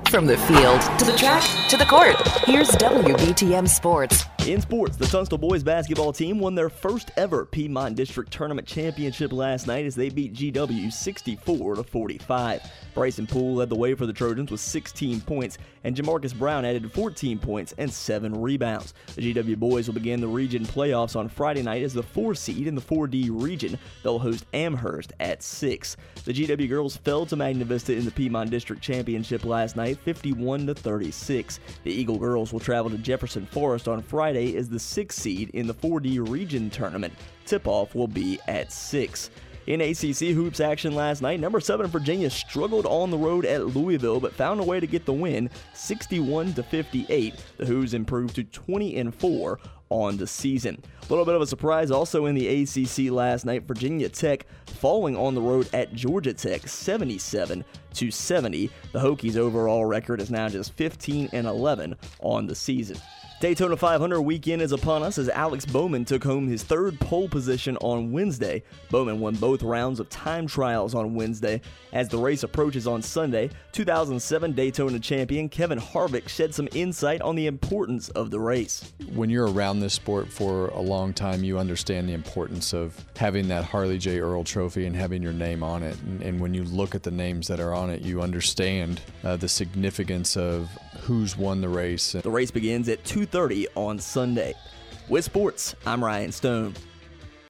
From the field to the track to the court, here's WBTM Sports. In sports, the Tunstall boys basketball team won their first ever Piedmont District Tournament championship last night as they beat GW 64-45. Bryson Poole led the way for the Trojans with 16 points, and Jamarcus Brown added 14 points and 7 rebounds. The GW boys will begin the region playoffs on Friday night as the 4 seed in the 4D region. They'll host Amherst at 6. The GW girls fell to Magna Vista in the Piedmont District Championship last night, 51-36. The Eagle girls will travel to Jefferson Forest on Friday as the 6th seed in the 4D region tournament. Tip-off will be at 6. In ACC hoops action last night, number 7 Virginia struggled on the road at Louisville but found a way to get the win, 61-58. The Hoos improved to 20-4 on the season. A little bit of a surprise also in the ACC last night, Virginia Tech falling on the road at Georgia Tech 77-70. The Hokies' overall record is now just 15-11 on the season. Daytona 500 weekend is upon us as Alex Bowman took home his 3rd pole position on Wednesday. Bowman won both rounds of time trials on Wednesday. As the race approaches on Sunday, 2007 Daytona champion Kevin Harvick shed some insight on the importance of the race. When you're around this sport for a long time, you understand the importance of having that Harley J. Earl trophy and having your name on it. And when you look at the names that are on it, you understand the significance of who's won the race. The race begins at 2:30 on Sunday. With sports, I'm Ryan Stone.